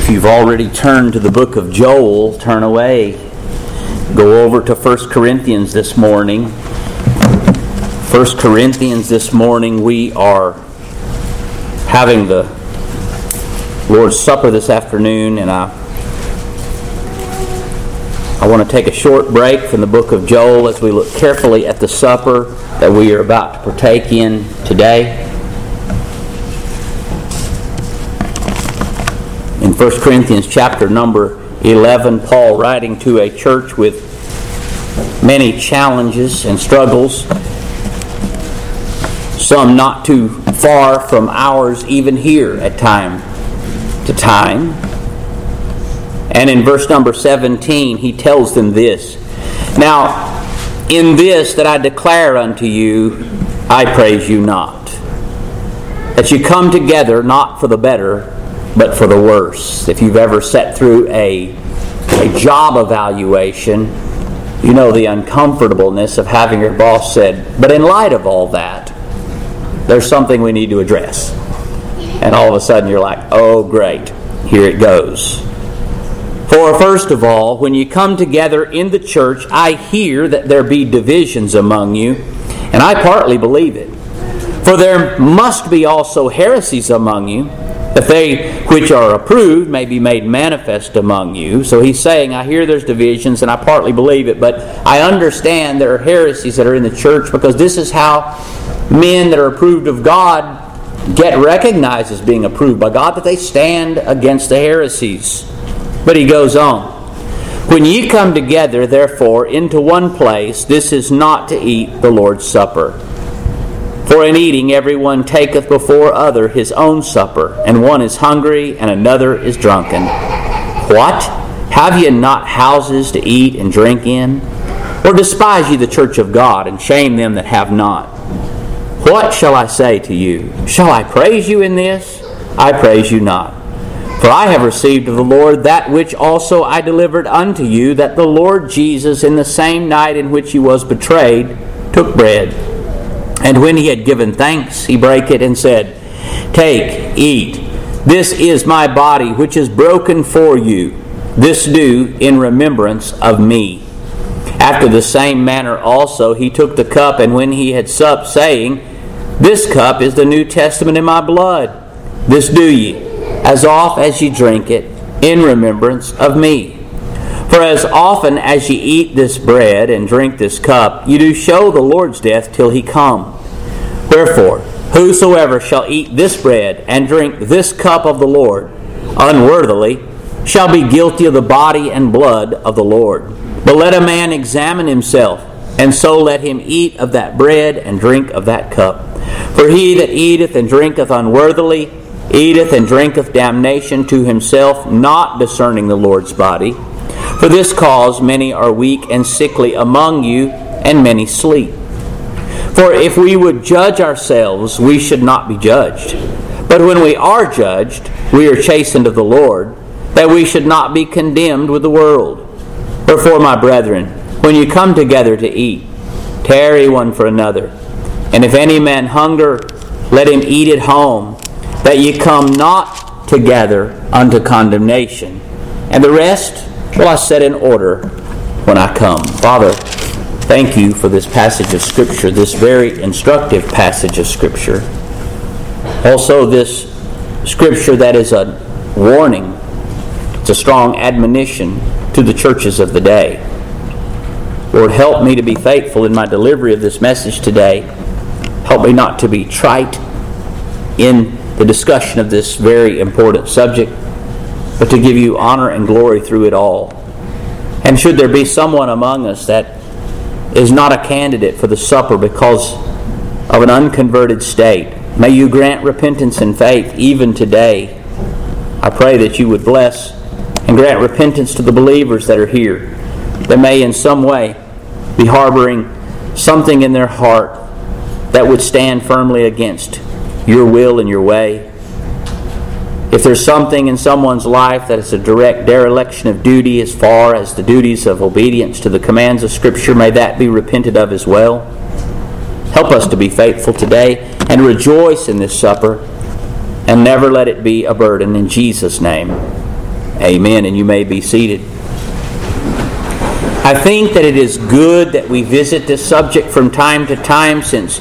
If you've already turned to the book of Joel, turn away. Go over to 1 Corinthians this morning. 1 Corinthians this morning, we are having the Lord's Supper this afternoon, and I want to take a short break from the book of Joel as we look carefully at the supper that we are about to partake in today. In 1 Corinthians chapter number 11, Paul, writing to a church with many challenges and struggles, some not too far from ours even here at time to time. And in verse number 17, he tells them this: "Now, in this that I declare unto you, I praise you not, that you come together not for the better, but for the worse." If you've ever sat through a job evaluation, you know the uncomfortableness of having your boss said, "But in light of all that, there's something we need to address." And all of a sudden you're like, "Oh great, here it goes." "For first of all, when you come together in the church, I hear that there be divisions among you, and I partly believe it. For there must be also heresies among you, that they which are approved may be made manifest among you." So he's saying, I hear there's divisions, and I partly believe it, but I understand there are heresies that are in the church, because this is how men that are approved of God get recognized as being approved by God, that they stand against the heresies. But he goes on, "When ye come together, therefore, into one place, this is not to eat the Lord's Supper. For in eating every one taketh before other his own supper, and one is hungry, and another is drunken. What? Have ye not houses to eat and drink in? Or despise ye the church of God, and shame them that have not? What shall I say to you? Shall I praise you in this? I praise you not. For I have received of the Lord that which also I delivered unto you, that the Lord Jesus, in the same night in which he was betrayed, took bread. And when he had given thanks, he brake it and said, Take, eat. This is my body, which is broken for you. This do in remembrance of me. After the same manner also he took the cup, and when he had supped, saying, This cup is the New Testament in my blood. This do ye, as oft as ye drink it, in remembrance of me. For as often as ye eat this bread and drink this cup, ye do show the Lord's death till he come. Wherefore, whosoever shall eat this bread and drink this cup of the Lord unworthily shall be guilty of the body and blood of the Lord. But let a man examine himself, and so let him eat of that bread and drink of that cup. For he that eateth and drinketh unworthily eateth and drinketh damnation to himself, not discerning the Lord's body. For this cause many are weak and sickly among you, and many sleep. For if we would judge ourselves, we should not be judged. But when we are judged, we are chastened of the Lord, that we should not be condemned with the world. Wherefore, my brethren, when you come together to eat, tarry one for another. And if any man hunger, let him eat at home, that ye come not together unto condemnation. And the rest will I set in order when I come." Father, thank you for this passage of Scripture, this very instructive passage of Scripture. Also this Scripture that is a warning, it's a strong admonition to the churches of the day. Lord, help me to be faithful in my delivery of this message today. Help me not to be trite in the discussion of this very important subject, but to give you honor and glory through it all. And should there be someone among us that is not a candidate for the supper because of an unconverted state, may you grant repentance and faith even today. I pray that you would bless and grant repentance to the believers that are here, that may in some way be harboring something in their heart that would stand firmly against your will and your way. If there's something in someone's life that is a direct dereliction of duty as far as the duties of obedience to the commands of Scripture, may that be repented of as well. Help us to be faithful today and rejoice in this supper, and never let it be a burden. In Jesus' name, Amen. And you may be seated. I think that it is good that we visit this subject from time to time since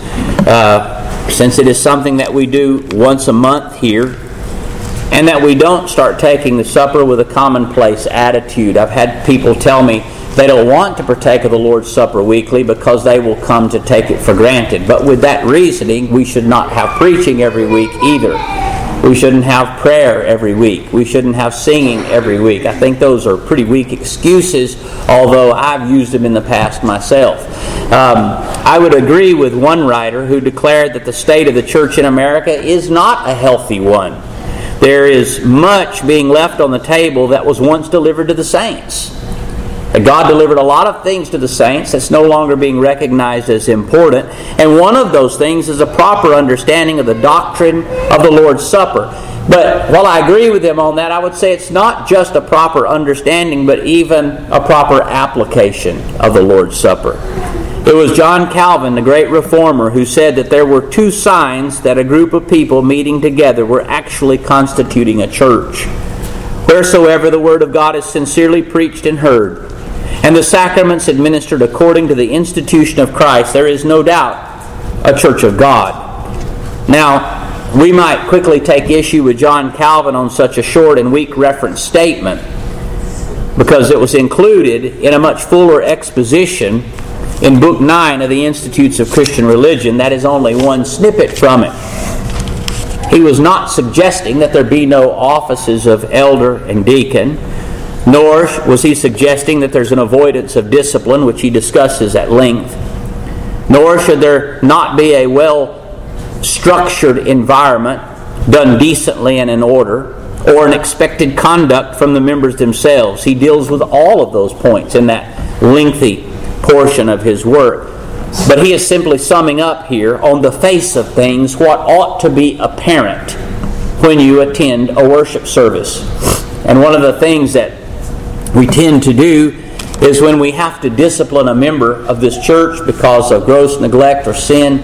it is something that we do once a month here, and that we don't start taking the supper with a commonplace attitude. I've had people tell me they don't want to partake of the Lord's Supper weekly because they will come to take it for granted. But with that reasoning, we should not have preaching every week either. We shouldn't have prayer every week. We shouldn't have singing every week. I think those are pretty weak excuses, although I've used them in the past myself. I would agree with one writer who declared that the state of the church in America is not a healthy one. There is much being left on the table that was once delivered to the saints. God delivered a lot of things to the saints that's no longer being recognized as important. And one of those things is a proper understanding of the doctrine of the Lord's Supper. But while I agree with them on that, I would say it's not just a proper understanding, but even a proper application of the Lord's Supper. It was John Calvin, the great reformer, who said that there were two signs that a group of people meeting together were actually constituting a church. Wheresoever the Word of God is sincerely preached and heard, and the sacraments administered according to the institution of Christ, there is no doubt a church of God. Now, we might quickly take issue with John Calvin on such a short and weak reference statement because it was included in a much fuller exposition in Book 9 of the Institutes of Christian Religion. That is only one snippet from it. He was not suggesting that there be no offices of elder and deacon, nor was he suggesting that there's an avoidance of discipline, which he discusses at length. Nor should there not be a well-structured environment done decently and in order, or an expected conduct from the members themselves. He deals with all of those points in that lengthy portion of his work. But he is simply summing up here on the face of things what ought to be apparent when you attend a worship service. And one of the things that we tend to do is when we have to discipline a member of this church because of gross neglect or sin,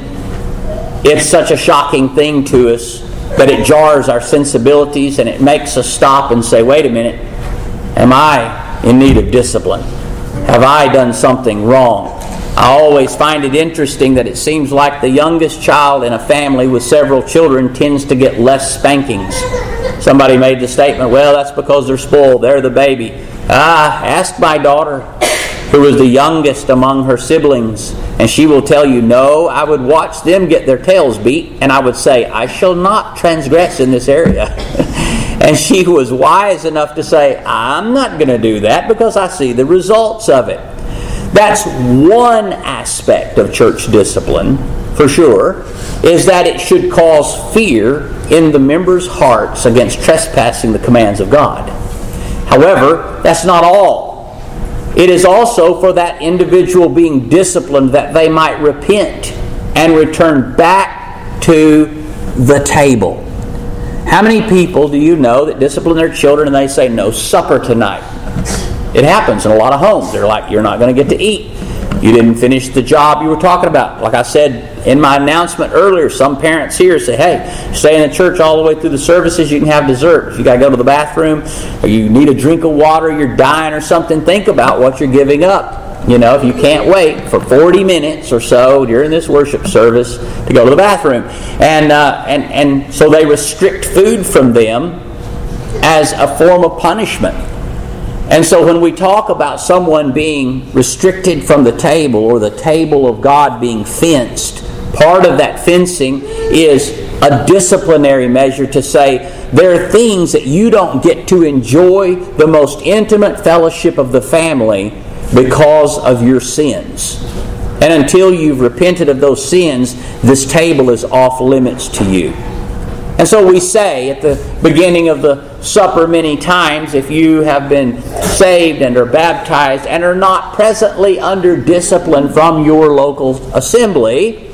it's such a shocking thing to us that it jars our sensibilities and it makes us stop and say, wait a minute, am I in need of discipline? Have I done something wrong? I always find it interesting that it seems like the youngest child in a family with several children tends to get less spankings. Somebody made the statement, well, that's because they're spoiled, they're the baby. Ask my daughter, who was the youngest among her siblings, and she will tell you, no, I would watch them get their tails beat, and I would say, I shall not transgress in this area. And she was wise enough to say, I'm not going to do that because I see the results of it. That's one aspect of church discipline, for sure, is that it should cause fear in the members' hearts against trespassing the commands of God. However, that's not all. It is also for that individual being disciplined that they might repent and return back to the table. How many people do you know that discipline their children and they say, no supper tonight? It happens in a lot of homes. They're like, you're not going to get to eat. You didn't finish the job you were talking about. Like I said in my announcement earlier, some parents here say, hey, stay in the church all the way through the services, you can have dessert. If you got to go to the bathroom or you need a drink of water, you're dying or something, think about what you're giving up. You know, if you can't wait for 40 minutes or so during this worship service to go to the bathroom. And so they restrict food from them as a form of punishment. And so when we talk about someone being restricted from the table or the table of God being fenced, part of that fencing is a disciplinary measure to say there are things that you don't get to enjoy the most intimate fellowship of the family because of your sins. And until you've repented of those sins, this table is off limits to you. And so we say at the beginning of the supper many times, if you have been saved and are baptized and are not presently under discipline from your local assembly,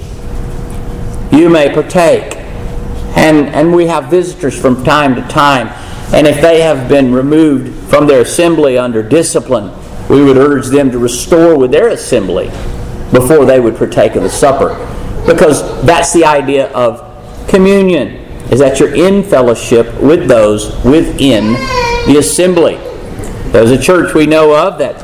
you may partake. And we have visitors from time to time. And if they have been removed from their assembly under discipline, we would urge them to restore with their assembly before they would partake of the supper. Because that's the idea of communion, is that you're in fellowship with those within the assembly. There's a church we know of that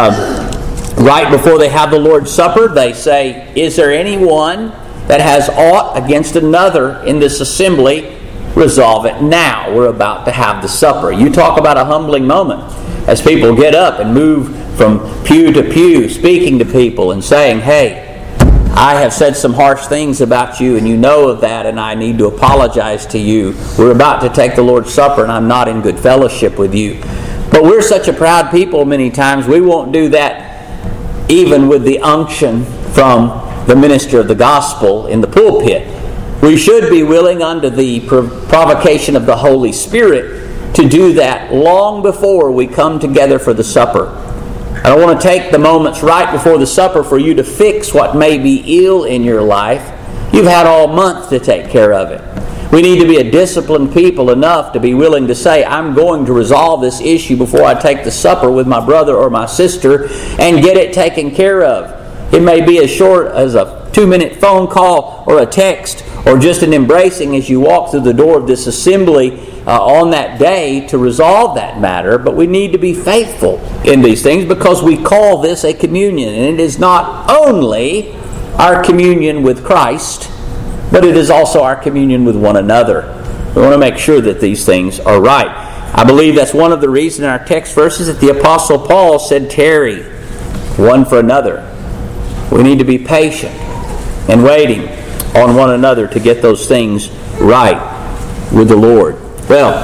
right before they have the Lord's Supper, they say, "Is there anyone that has aught against another in this assembly? Resolve it now. We're about to have the supper." You talk about a humbling moment as people get up and move from pew to pew, speaking to people and saying, "Hey, I have said some harsh things about you, and you know of that, and I need to apologize to you. We're about to take the Lord's Supper, and I'm not in good fellowship with you." But we're such a proud people many times, we won't do that even with the unction from the minister of the gospel in the pulpit. We should be willing, under the provocation of the Holy Spirit, to do that long before we come together for the supper. I don't want to take the moments right before the supper for you to fix what may be ill in your life. You've had all month to take care of it. We need to be a disciplined people enough to be willing to say, "I'm going to resolve this issue before I take the supper with my brother or my sister," and get it taken care of. It may be as short as a 2-minute phone call or a text, or just an embracing as you walk through the door of this assembly on that day to resolve that matter. But we need to be faithful in these things, because we call this a communion, and it is not only our communion with Christ, but it is also our communion with one another. We want to make sure that these things are right. I believe that's one of the reasons in our text verses that the Apostle Paul said, "Tarry one for another." We need to be patient and waiting on one another to get those things right with the Lord. Well,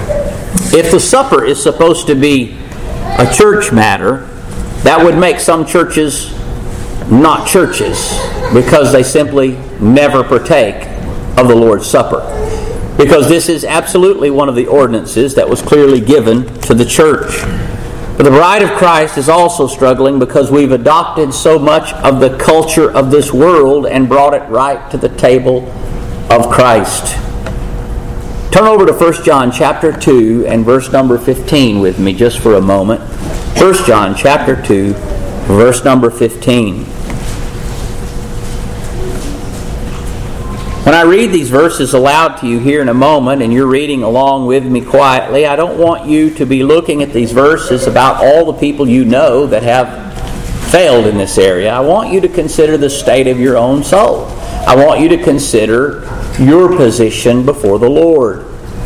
if the supper is supposed to be a church matter, that would make some churches not churches, because they simply never partake of the Lord's Supper. Because this is absolutely one of the ordinances that was clearly given to the church. But the bride of Christ is also struggling because we've adopted so much of the culture of this world and brought it right to the table of Christ. Turn over to 1 John chapter 2 and verse number 15 with me just for a moment. 1 John chapter 2, verse number 15. When I read these verses aloud to you here in a moment, and you're reading along with me quietly, I don't want you to be looking at these verses about all the people you know that have failed in this area. I want you to consider the state of your own soul. I want you to consider your position before the Lord.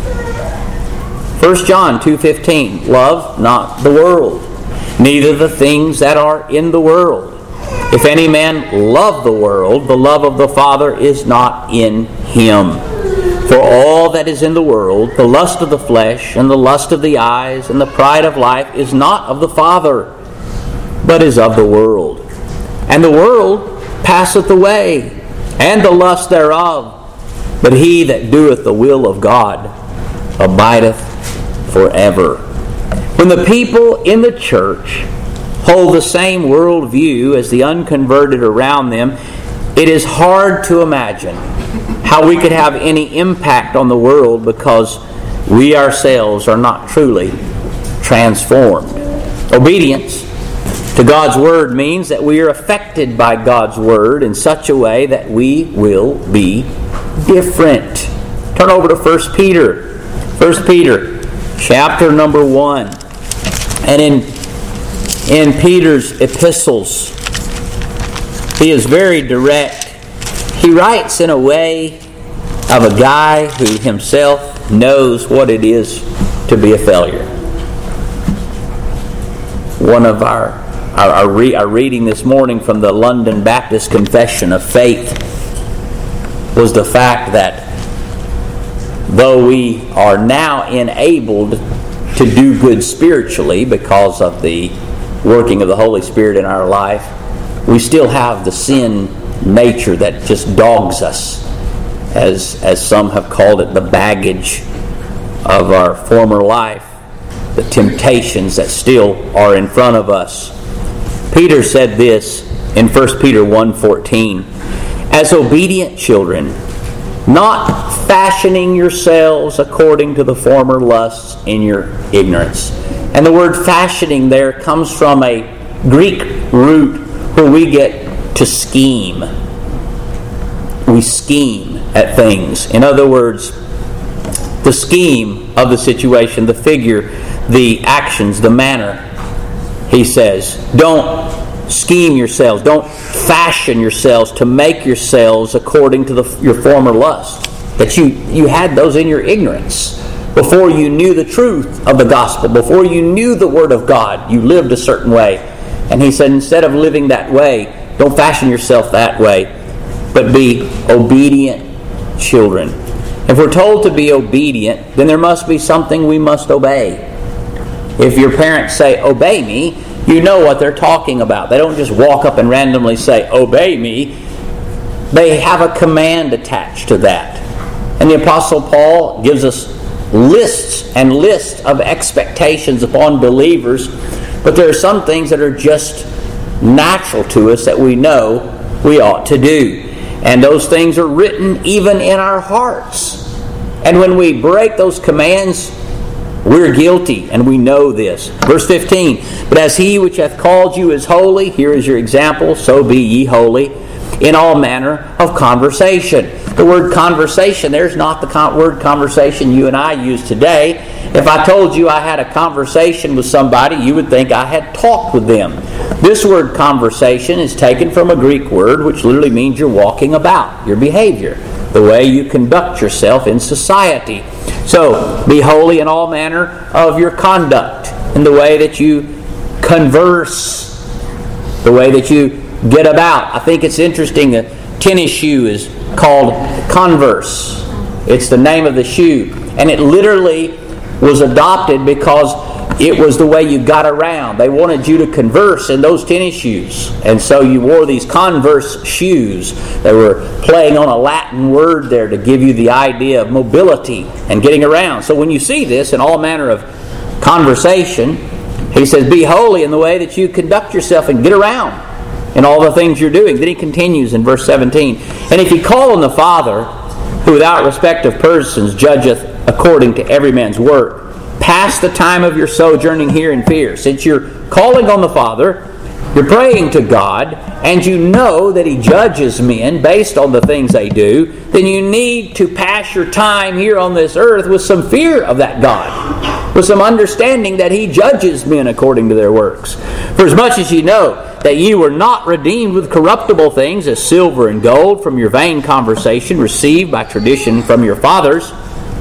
1 John 2:15, "Love not the world, neither the things that are in the world. If any man love the world, the love of the Father is not in him. For all that is in the world, the lust of the flesh, and the lust of the eyes, and the pride of life, is not of the Father, but is of the world. And the world passeth away, and the lust thereof. But he that doeth the will of God abideth forever." When the people in the church hold the same worldview as the unconverted around them, it is hard to imagine how we could have any impact on the world, because we ourselves are not truly transformed. Obedience to God's Word means that we are affected by God's Word in such a way that we will be different. Turn over to 1 Peter. 1 Peter chapter number 1. And in Peter's epistles, he is very direct. He writes in a way of a guy who himself knows what it is to be a failure. One of our reading this morning from the London Baptist Confession of Faith was the fact that though we are now enabled to do good spiritually because of the working of the Holy Spirit in our life, we still have the sin nature that just dogs us, as some have called it, the baggage of our former life, the temptations that still are in front of us. Peter said this in 1 Peter 1:14, "As obedient children, not fashioning yourselves according to the former lusts in your ignorance." And the word fashioning there comes from a Greek root where we get to scheme. We scheme at things. In other words, the scheme of the situation, the figure the actions, the manner. He says, don't scheme yourselves, don't fashion yourselves to make yourselves according to your former lust. That you had those in your ignorance. Before you knew the truth of the gospel, before you knew the Word of God, you lived a certain way. And he said, instead of living that way, don't fashion yourself that way, but be obedient children. If we're told to be obedient, then there must be something we must obey. If your parents say, obey me, you know what they're talking about. They don't just walk up and randomly say, obey me. They have a command attached to that. And the Apostle Paul gives us lists and lists of expectations upon believers, but there are some things that are just natural to us that we know we ought to do. And those things are written even in our hearts. And when we break those commands, we're guilty, and we know this. Verse 15, but as he which hath called you is holy, here is your example, so be ye holy, in all manner of conversation. The word conversation, there's not the word conversation you and I use today. If I told you I had a conversation with somebody, you would think I had talked with them. This word conversation is taken from a Greek word which literally means you're walking about, your behavior, the way you conduct yourself in society. So, be holy in all manner of your conduct, in the way that you converse, the way that you get about. I think it's interesting that tennis shoe is called Converse. It's the name of the shoe. And it literally was adopted because it was the way you got around. They wanted you to converse in those tennis shoes. And so you wore these Converse shoes. They were playing on a Latin word there to give you the idea of mobility and getting around. So when you see this in all manner of conversation, he says, be holy in the way that you conduct yourself and get around in all the things you're doing. Then he continues in verse 17. And if ye call on the Father, who without respect of persons judgeth according to every man's work, pass the time of your sojourning here in fear. Since you're calling on the Father, you're praying to God, and you know that He judges men based on the things they do, then you need to pass your time here on this earth with some fear of that God, with some understanding that He judges men according to their works. For as much as ye know that ye were not redeemed with corruptible things, as silver and gold, from your vain conversation received by tradition from your fathers,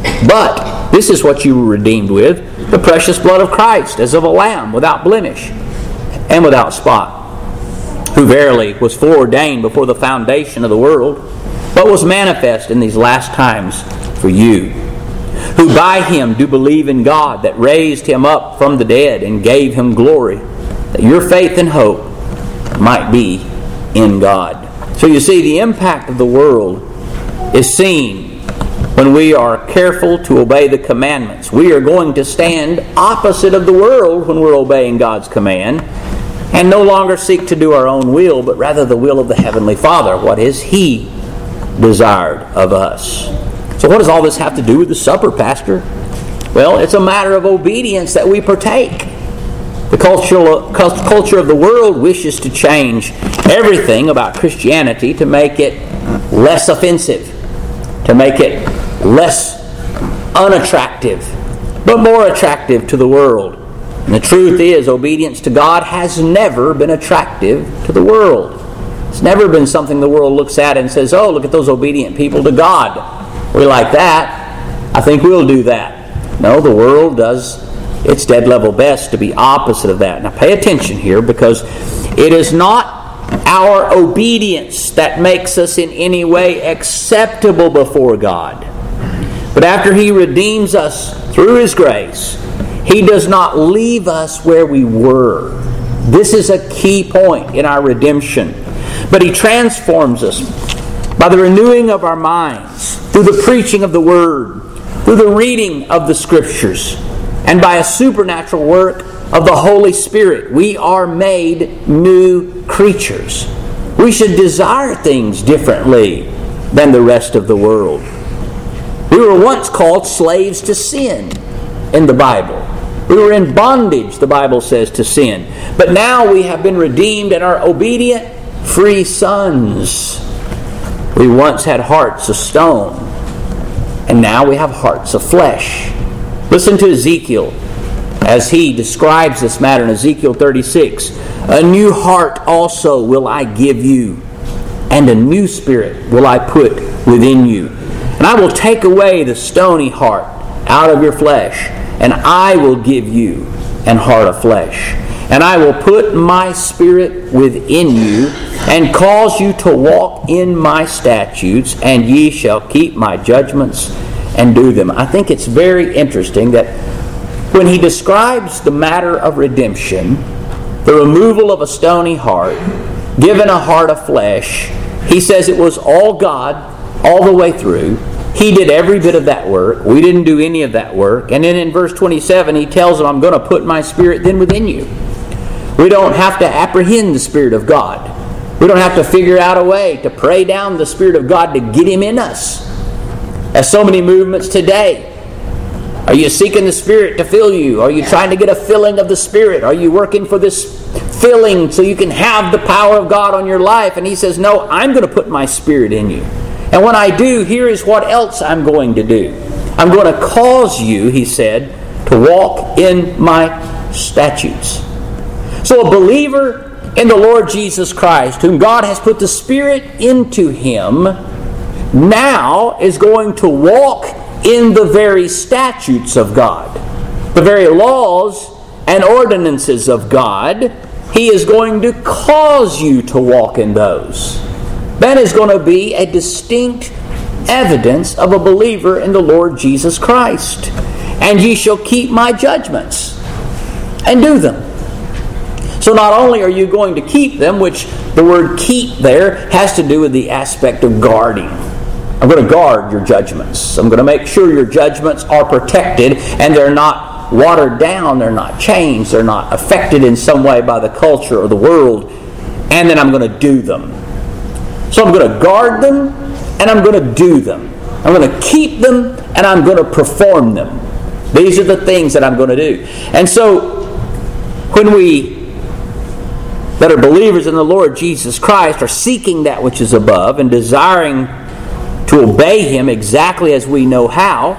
but this is what you were redeemed with, the precious blood of Christ, as of a lamb, without blemish and without spot, who verily was foreordained before the foundation of the world, but was manifest in these last times for you, who by Him do believe in God, that raised Him up from the dead and gave Him glory, that your faith and hope might be in God. So you see, the impact of the world is seen when we are careful to obey the commandments. We are going to stand opposite of the world when we're obeying God's command, and no longer seek to do our own will, but rather the will of the Heavenly Father. What is He desired of us? So what does all this have to do with the supper, Pastor? Well, it's a matter of obedience that we partake. The culture of the world wishes to change everything about Christianity to make it less offensive, to make it less unattractive, but more attractive to the world. And the truth is, obedience to God has never been attractive to the world. It's never been something the world looks at and says, oh, look at those obedient people to God. We like that. I think we'll do that. No, the world does its dead level best to be opposite of that. Now pay attention here, because it is not our obedience that makes us in any way acceptable before God. But after He redeems us through His grace, He does not leave us where we were. This is a key point in our redemption. But He transforms us by the renewing of our minds, through the preaching of the Word, through the reading of the Scriptures, and by a supernatural work of the Holy Spirit. We are made new creatures. We should desire things differently than the rest of the world. We were once called slaves to sin in the Bible. We were in bondage, the Bible says, to sin. But now we have been redeemed and are obedient, free sons. We once had hearts of stone, and now we have hearts of flesh. Listen to Ezekiel as he describes this matter in Ezekiel 36. A new heart also will I give you, and a new spirit will I put within you. And I will take away the stony heart out of your flesh, and I will give you an heart of flesh. And I will put my spirit within you, and cause you to walk in my statutes, and ye shall keep my judgments and do them. I think it's very interesting that when he describes the matter of redemption, the removal of a stony heart, given a heart of flesh, he says it was all God all the way through. He did every bit of that work. We didn't do any of that work. And then in verse 27, he tells them, I'm going to put my spirit then within you. We don't have to apprehend the Spirit of God. We don't have to figure out a way to pray down the Spirit of God to get Him in us. As so many movements today. Are you seeking the Spirit to fill you? Are you trying to get a filling of the Spirit? Are you working for this filling so you can have the power of God on your life? And he says, no, I'm going to put my Spirit in you. And when I do, here is what else I'm going to do. I'm going to cause you, he said, to walk in my statutes. So a believer in the Lord Jesus Christ, whom God has put the Spirit into him, now is going to walk in the very statutes of God, the very laws and ordinances of God. He is going to cause you to walk in those. That is going to be a distinct evidence of a believer in the Lord Jesus Christ. And ye shall keep my judgments and do them. So not only are you going to keep them, which the word keep there has to do with the aspect of guarding. I'm going to guard your judgments. I'm going to make sure your judgments are protected and they're not watered down, they're not changed, they're not affected in some way by the culture or the world. And then I'm going to do them. So I'm going to guard them and I'm going to do them. I'm going to keep them and I'm going to perform them. These are the things that I'm going to do. And so when we that are believers in the Lord Jesus Christ are seeking that which is above and desiring to obey Him exactly as we know how,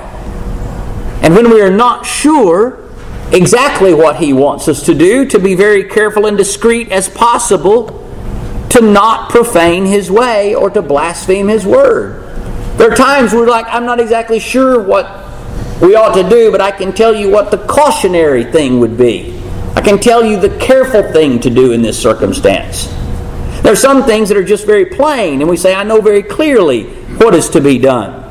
and when we are not sure exactly what He wants us to do, to be very careful and discreet as possible to not profane His way or to blaspheme His word. There are times we're like, I'm not exactly sure what we ought to do, but I can tell you what the cautionary thing would be. I can tell you the careful thing to do in this circumstance. There are some things that are just very plain, and we say, I know very clearly what is to be done.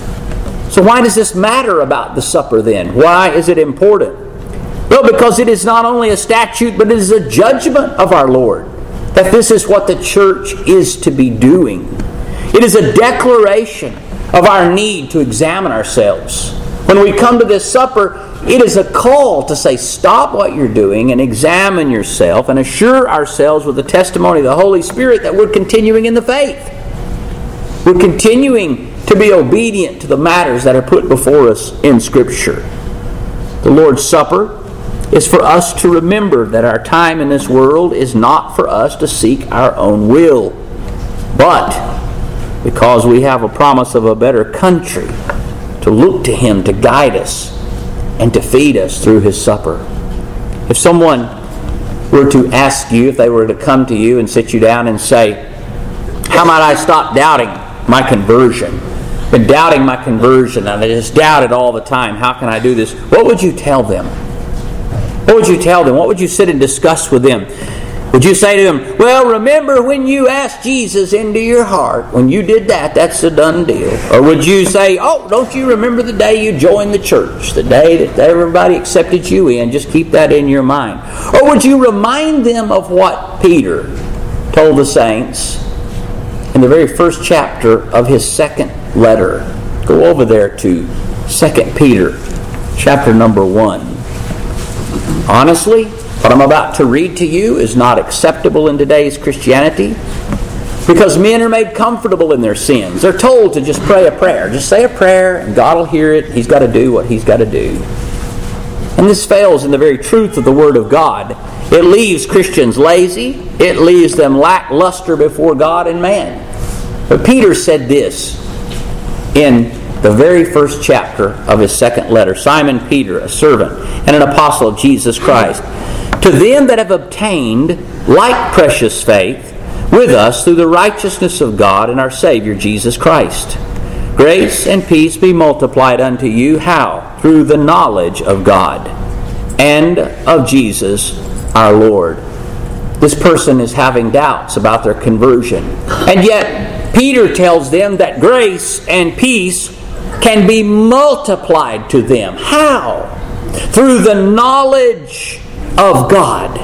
So why does this matter about the supper then? Why is it important? Well, because it is not only a statute, but it is a judgment of our Lord, that this is what the church is to be doing. It is a declaration of our need to examine ourselves. When we come to this supper, it is a call to say, stop what you're doing and examine yourself and assure ourselves with the testimony of the Holy Spirit that we're continuing in the faith. We're continuing to be obedient to the matters that are put before us in Scripture. The Lord's Supper is for us to remember that our time in this world is not for us to seek our own will, but because we have a promise of a better country, to look to Him to guide us and to feed us through His supper. If someone were to ask you, if they were to come to you and sit you down and say, how might I stop doubting my conversion? I've been doubting my conversion and I just doubt it all the time. How can I do this? What would you tell them? What would you tell them? What would you sit and discuss with them? Would you say to them, well, remember when you asked Jesus into your heart, when you did that, that's a done deal? Or would you say, oh, don't you remember the day you joined the church, the day that everybody accepted you in? Just keep that in your mind. Or would you remind them of what Peter told the saints in the very first chapter of his second letter? Go over there to 2 Peter, chapter number 1. Honestly, what I'm about to read to you is not acceptable in today's Christianity because men are made comfortable in their sins. They're told to just pray a prayer. Just say a prayer and God will hear it. He's got to do what He's got to do. And this fails in the very truth of the Word of God. It leaves Christians lazy. It leaves them lackluster before God and man. But Peter said this in the very first chapter of his second letter. Simon Peter, a servant and an apostle of Jesus Christ, to them that have obtained like precious faith with us through the righteousness of God and our Savior Jesus Christ. Grace and peace be multiplied unto you. How? Through the knowledge of God and of Jesus our Lord. This person is having doubts about their conversion. And yet, Peter tells them that grace and peace can be multiplied to them. How? Through the knowledge of God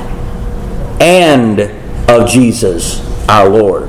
and of Jesus our Lord.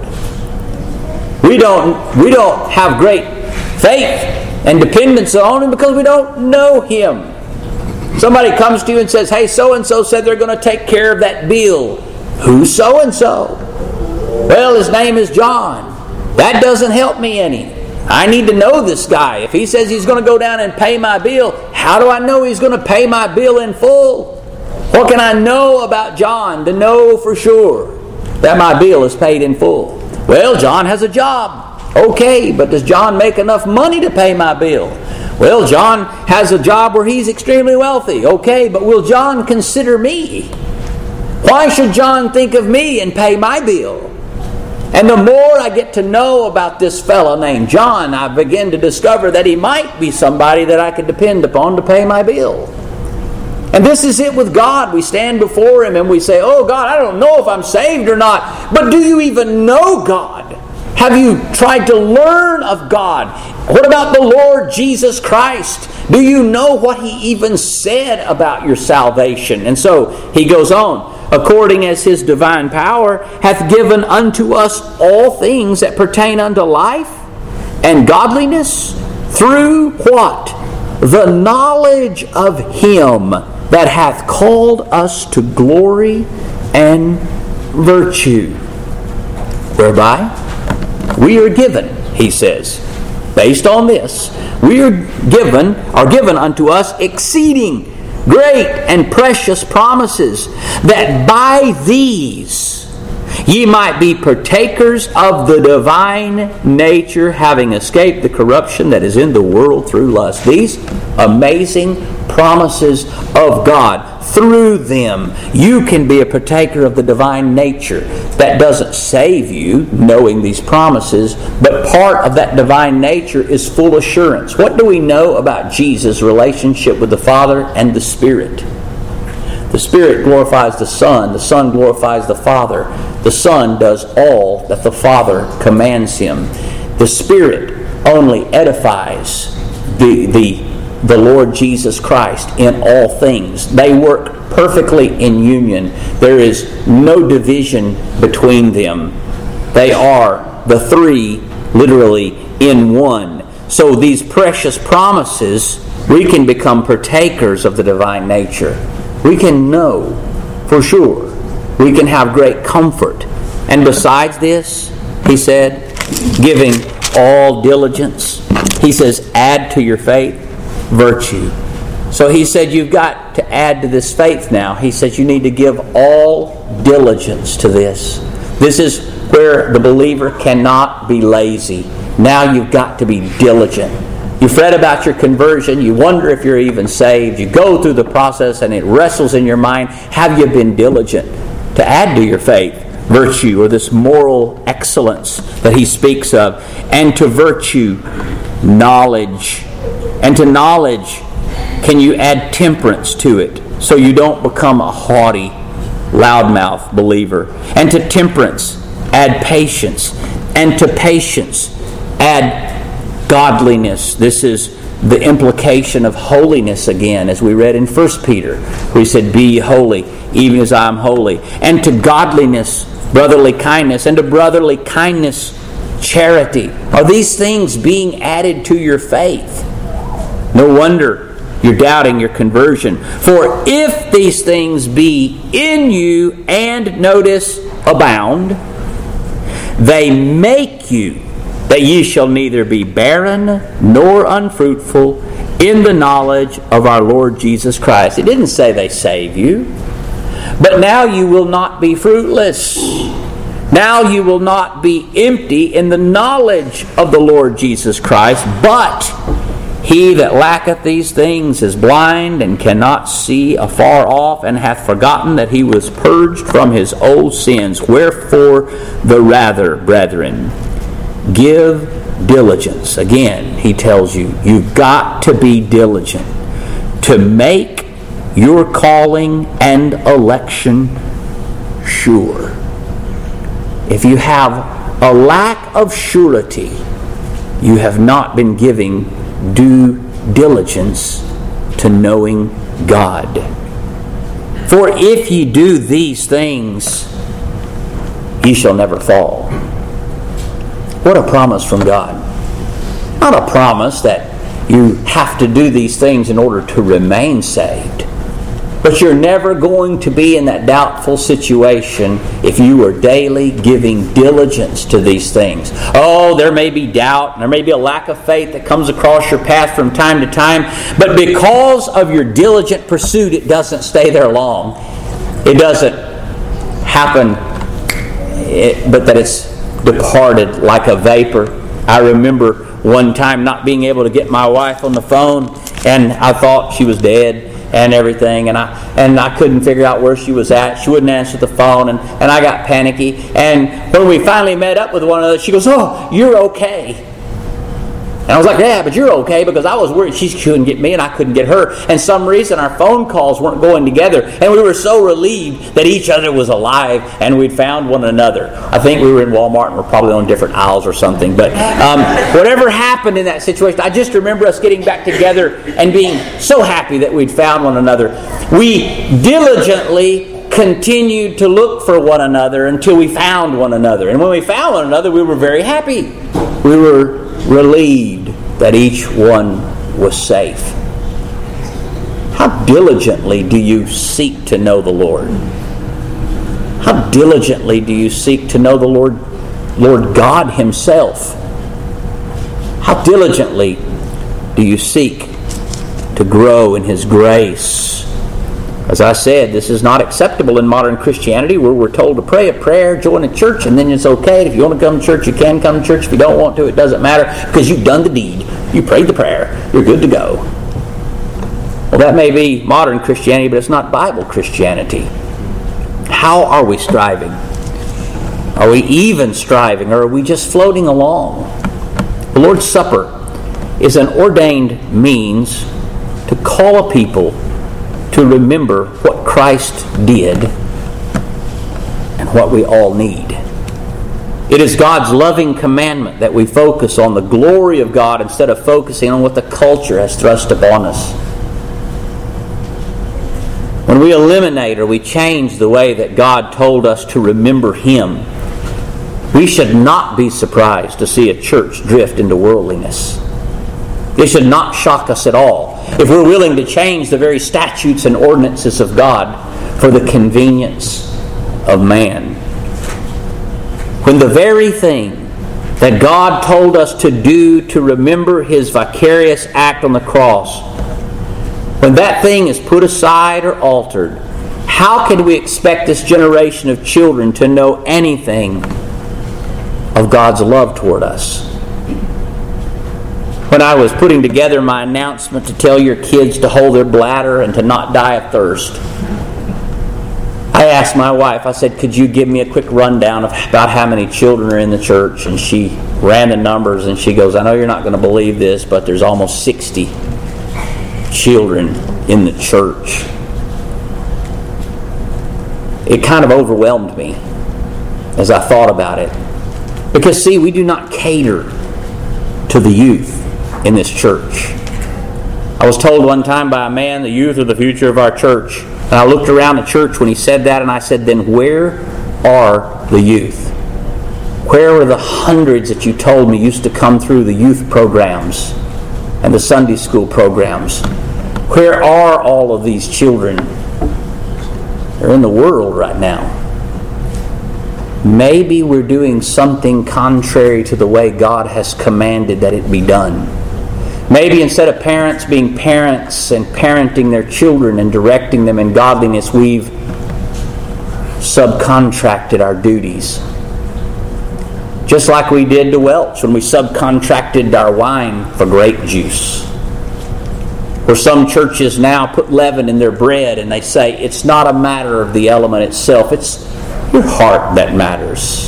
We don't have great faith and dependence on Him because we don't know Him. Somebody comes to you and says, hey, so-and-so said they're going to take care of that bill. Who's so-and-so? Well, his name is John. That doesn't help me any. I need to know this guy. If he says he's going to go down and pay my bill, how do I know he's going to pay my bill in full? What can I know about John to know for sure that my bill is paid in full? Well, John has a job. Okay, but does John make enough money to pay my bill? Well, John has a job where he's extremely wealthy. Okay, but will John consider me? Why should John think of me and pay my bill? And the more I get to know about this fellow named John, I begin to discover that he might be somebody that I could depend upon to pay my bill. And this is it with God. We stand before Him and we say, oh God, I don't know if I'm saved or not. But do you even know God? Have you tried to learn of God? What about the Lord Jesus Christ? Do you know what He even said about your salvation? And so he goes on. According as His divine power hath given unto us all things that pertain unto life and godliness through what? The knowledge of Him that hath called us to glory and virtue, whereby we are given, he says, based on this, we are given unto us exceeding great and precious promises, that by these ye might be partakers of the divine nature, having escaped the corruption that is in the world through lust. These amazing promises of God. Through them, you can be a partaker of the divine nature. That doesn't save you, knowing these promises, but part of that divine nature is full assurance. What do we know about Jesus' relationship with the Father and the Spirit? The Spirit glorifies the Son glorifies the Father. The Son does all that the Father commands Him. The Spirit only edifies the Lord Jesus Christ in all things. They work perfectly in union. There is no division between them. They are the three literally in one. So these precious promises, we can become partakers of the divine nature. We can know for sure. We can have great comfort. And besides this, he said, giving all diligence. He says, add to your faith virtue. So he said, you've got to add to this faith now. He says you need to give all diligence to this. This is where the believer cannot be lazy. Now you've got to be diligent. You fret about your conversion. You wonder if you're even saved. You go through the process and it wrestles in your mind. Have you been diligent to add to your faith virtue, or this moral excellence that he speaks of? And to virtue, knowledge. And to knowledge, can you add temperance to it so you don't become a haughty, loudmouth believer? And to temperance, add patience. And to patience, add godliness. This is the implication of holiness again, as we read in 1 Peter, where he said, be holy, even as I am holy. And to godliness, brotherly kindness. And to brotherly kindness, charity. Are these things being added to your faith? No wonder you're doubting your conversion. For if these things be in you, and notice, abound, they make you that ye shall neither be barren nor unfruitful in the knowledge of our Lord Jesus Christ. It didn't say they save you. But now you will not be fruitless. Now you will not be empty in the knowledge of the Lord Jesus Christ, but He that lacketh these things is blind, and cannot see afar off, and hath forgotten that he was purged from his old sins. Wherefore the rather, brethren, give diligence. Again, he tells you, you've got to be diligent to make your calling and election sure. If you have a lack of surety, you have not been giving due diligence to knowing God. For if ye do these things, ye shall never fall. What a promise from God. Not a promise that you have to do these things in order to remain saved. But you're never going to be in that doubtful situation if you are daily giving diligence to these things. Oh, there may be doubt, and there may be a lack of faith that comes across your path from time to time, but because of your diligent pursuit, it doesn't stay there long. It doesn't happen, but that it's departed like a vapor. I remember one time not being able to get my wife on the phone, and I thought she was dead and everything, and I couldn't figure out where she was at. She wouldn't answer the phone, and I got panicky. And when we finally met up with one another, she goes, "Oh, you're okay." And I was like, "Yeah, but you're okay," because I was worried she couldn't get me and I couldn't get her. And some reason our phone calls weren't going together, and we were so relieved that each other was alive and we'd found one another. I think we were in Walmart and we're probably on different aisles or something. But whatever happened in that situation, I just remember us getting back together and being so happy that we'd found one another. We diligently continued to look for one another until we found one another. And when we found one another, we were very happy. We were relieved that each one was safe. How diligently do you seek to know the Lord? How diligently do you seek to know the Lord God Himself? How diligently do you seek to grow in His grace? As I said, this is not acceptable in modern Christianity, where we're told to pray a prayer, join a church, and then it's okay. If you want to come to church, you can come to church. If you don't want to, it doesn't matter, because you've done the deed. You prayed the prayer. You're good to go. Well, that may be modern Christianity, but it's not Bible Christianity. How are we striving? Are we even striving, or are we just floating along? The Lord's Supper is an ordained means to call a people to remember what Christ did and what we all need. It is God's loving commandment that we focus on the glory of God instead of focusing on what the culture has thrust upon us. When we eliminate or we change the way that God told us to remember Him, we should not be surprised to see a church drift into worldliness. It should not shock us at all if we're willing to change the very statutes and ordinances of God for the convenience of man. When the very thing that God told us to do to remember His vicarious act on the cross, when that thing is put aside or altered, how can we expect this generation of children to know anything of God's love toward us? When I was putting together my announcement to tell your kids to hold their bladder and to not die of thirst, I asked my wife, I said, "Could you give me a quick rundown of about how many children are in the church?" And she ran the numbers and she goes, "I know you're not going to believe this, but there's almost 60 children in the church." It kind of overwhelmed me as I thought about it. Because, see, we do not cater to the youth in this church. I was told one time by a man, the youth are the future of our church. And I looked around the church when he said that, and I said, then where are the youth? Where are the hundreds that you told me used to come through the youth programs and the Sunday school programs? Where are all of these children? They're in the world right now. Maybe we're doing something contrary to the way God has commanded that it be done. Maybe instead of parents being parents and parenting their children and directing them in godliness, we've subcontracted our duties. Just like we did to Welch when we subcontracted our wine for grape juice. Or some churches now put leaven in their bread and they say it's not a matter of the element itself, it's your heart that matters.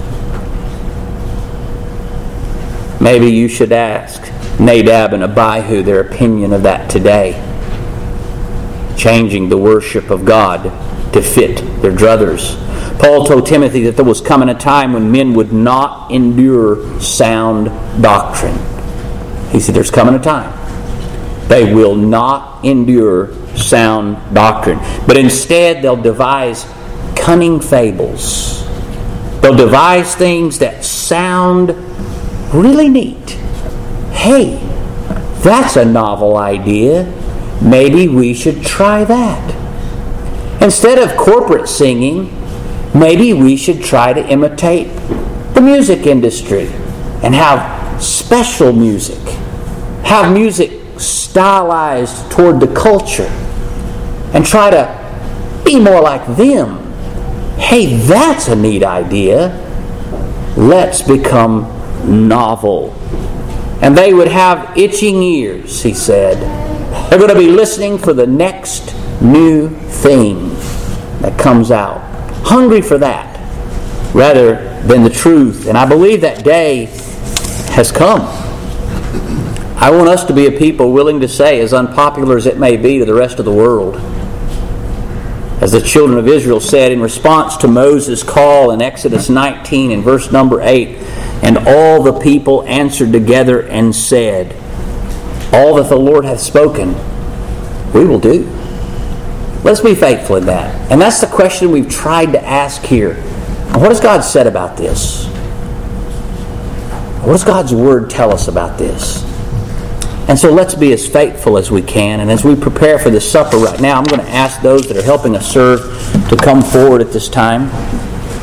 Maybe you should ask Nadab and Abihu their opinion of that today. Changing the worship of God to fit their druthers. Paul told Timothy that there was coming a time when men would not endure sound doctrine. He said there's coming a time they will not endure sound doctrine, but instead they'll devise cunning fables. They'll devise things that sound really neat. Hey, that's a novel idea. Maybe we should try that. Instead of corporate singing, maybe we should try to imitate the music industry and have special music. Have music stylized toward the culture and try to be more like them. Hey, that's a neat idea. Let's become novel. And they would have itching ears, he said. They're going to be listening for the next new thing that comes out. Hungry for that rather than the truth. And I believe that day has come. I want us to be a people willing to say, as unpopular as it may be to the rest of the world, as the children of Israel said in response to Moses' call in Exodus 19 and verse number 8, and all the people answered together and said, all that the Lord hath spoken, we will do. Let's be faithful in that. And that's the question we've tried to ask here. And what has God said about this? What does God's Word tell us about this? And so let's be as faithful as we can. And as we prepare for the supper right now, I'm going to ask those that are helping us serve to come forward at this time.